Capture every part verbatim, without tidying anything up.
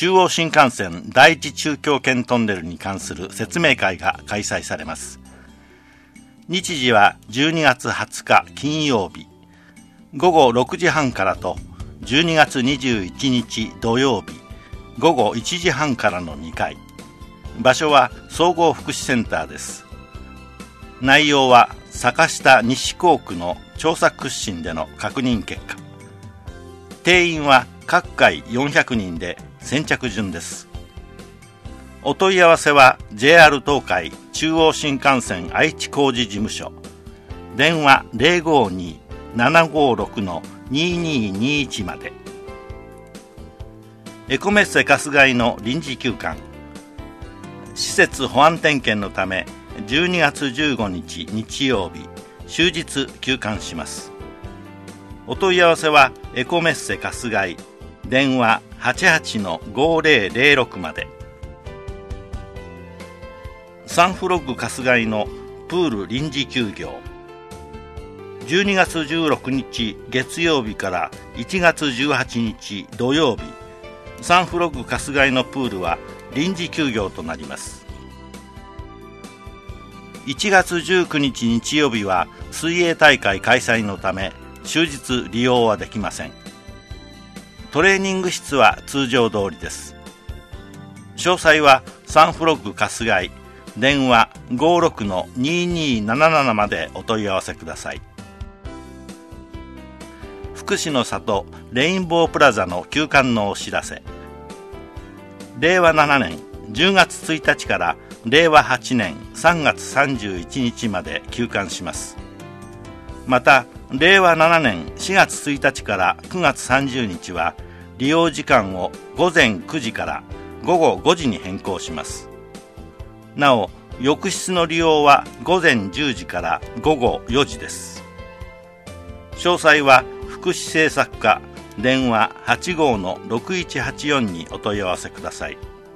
中央新幹線第一中京圏トンネルに関する説明会が開催されます。日時はじゅうにがつはつか金曜日ごごろくじはんからと、じゅうにがつにじゅういちにち土曜日ごごいちじはんからのにかい。場所は総合福祉センターです。内容は坂下西港区の調査屈伸での確認結果。定員は各回よんひゃくにんで先着順です。お問い合わせは ジェイアール 東海中央新幹線愛知工事事務所、電話 ゼロごにーななごろくのにーにーにーいち まで。エコメッセ春日井の臨時休館。施設保安点検のためじゅうにがつじゅうごにち日曜日終日休館します。お問い合わせはエコメッセ春日井、電話 はちはちのごぜろぜろろく まで。サンフロッグ春日井のプール臨時休業。じゅうにがつじゅうろくにち月曜日からいちがつじゅうはちにち土曜日、サンフロッグ春日井のプールは臨時休業となります。いちがつじゅうくにち日曜日は水泳大会開催のため終日利用はできません。トレーニング室は通常通りです。詳細はサンフロッグ春日井、電話 ごろくのにーにーなななな までお問い合わせください。福祉の里レインボープラザの休館のお知らせ。れいわななねんじゅうがつついたちかられいわはちねんさんがつさんじゅういちにちまで休館します。またれいわななねんしがつついたちからくがつさんじゅうにちは利用時間をごぜんくじからごごごじに変更します。なお浴室の利用はごぜんじゅうじからごごよじです。詳細は福祉政策課、電話 はちごのろくいちはちよん にお問い合わせください。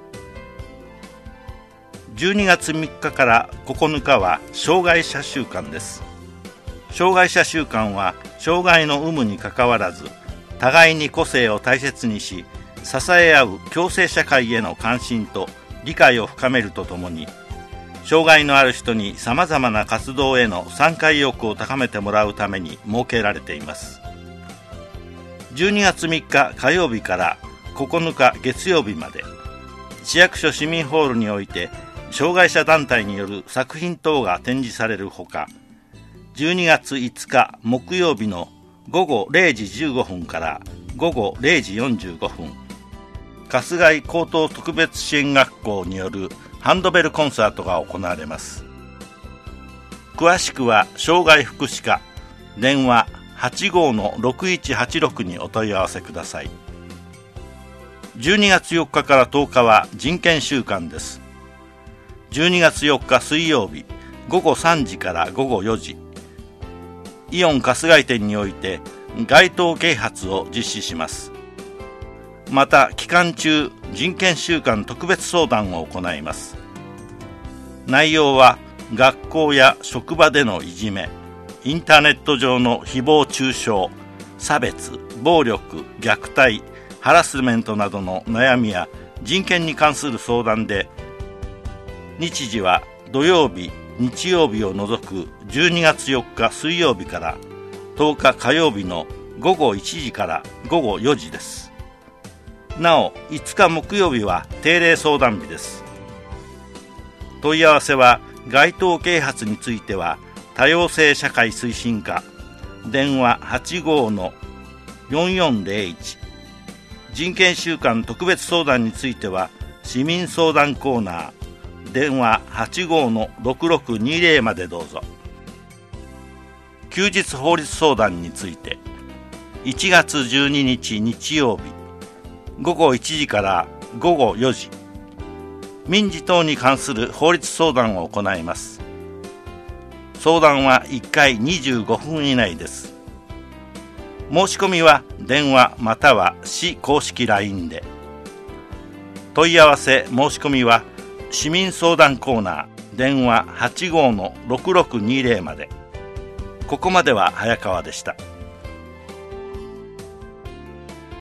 じゅうにがつみっかからここのかは障害者週間です。障害者週間は障害の有無にかかわらず互いに個性を大切にし支え合う共生社会への関心と理解を深めるとともに、障害のある人にさまざまな活動への参加意欲を高めてもらうために設けられています。じゅうにがつみっか火曜日からここのか月曜日まで、市役所市民ホールにおいて障害者団体による作品等が展示されるほか、じゅうにがついつか木曜日のごごれいじじゅうごふんからごごれいじよんじゅうごふん、春日井高等特別支援学校によるハンドベルコンサートが行われます。詳しくは障害福祉課、電話 はちごのろくいちはちろく にお問い合わせください。じゅうにがつよっかからとおかは人権週間です。じゅうにがつよっか水曜日ごごさんじからごごよじ、イオン春日井店において街頭啓発を実施します。また期間中人権週間特別相談を行います。内容は学校や職場でのいじめ、インターネット上の誹謗中傷、差別、暴力、虐待、ハラスメントなどの悩みや人権に関する相談で、日時は土曜日、日曜日を除くじゅうにがつよっか水曜日からとおか火曜日のごごいちじからごごよじです。なおいつか木曜日は定例相談日です。問い合わせは街頭啓発については多様性社会推進課、電話 はちごのよんよんぜろいち、人権週間特別相談については市民相談コーナー、電話 はちごのろくろくにぜろ までどうぞ。休日法律相談についていちがつじゅうににち日曜日ごごいちじからごごよじ、民事等に関する法律相談を行います。相談はいっかいにじゅうごふん以内です。申し込みは電話または市公式 ライン で。問い合わせ申し込みは市民相談コーナー、電話 はちごのろくろくにぜろ まで。ここまでは早川でした。